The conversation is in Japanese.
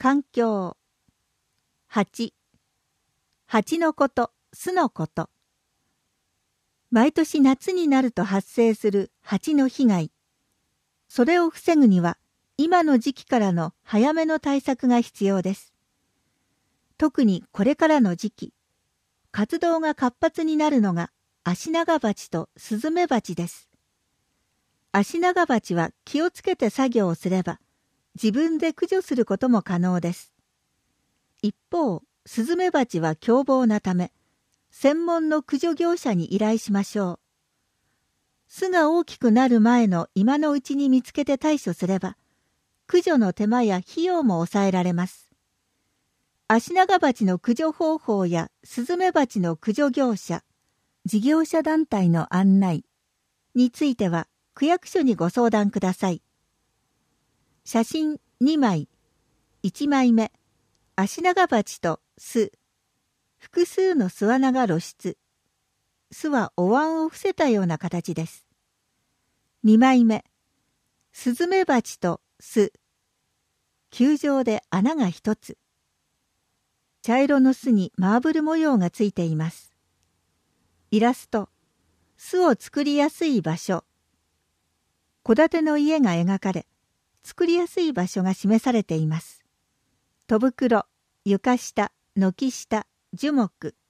環境。蜂。蜂のこと、巣のこと。毎年夏になると発生する蜂の被害。それを防ぐには、今の時期からの早めの対策が必要です。特にこれからの時期、活動が活発になるのがアシナガバチとスズメバチです。アシナガバチは気をつけて作業をすれば、自分で駆除することも可能です。一方、スズメバチは凶暴なため、専門の駆除業者に依頼しましょう。巣が大きくなる前の今のうちに見つけて対処すれば、駆除の手間や費用も抑えられます。アシナガバチの駆除方法やスズメバチの駆除業者、事業者団体の案内については区役所にご相談ください。写真2枚。1枚目、アシナガバチと巣。複数の巣穴が露出。巣はお椀を伏せたような形です。2枚目、スズメバチと巣。球状で穴が1つ。茶色の巣にマーブル模様がついています。イラスト、巣を作りやすい場所。戸建ての家が描かれ、作りやすい場所が示されています。戸袋、床下、軒下、樹木。